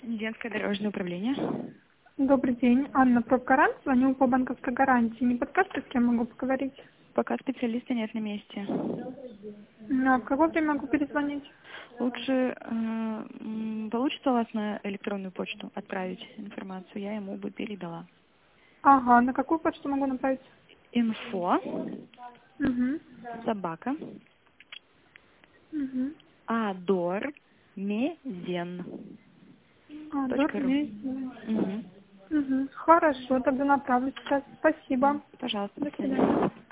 Детское дорожное управление. Добрый день. Анна Пробгарант. Звоню по банковской гарантии. Не подскажете, с кем могу поговорить? Пока специалиста нет на месте. А в какое время могу перезвонить? Лучше получится у вас на электронную почту отправить информацию, я ему бы передала. Ага, на какую почту могу направить? Инфо Угу. собака Угу. adormeden.ru. Угу. Угу. Хорошо, тогда направлю сейчас. Спасибо. Пожалуйста, До до свидания. свидания.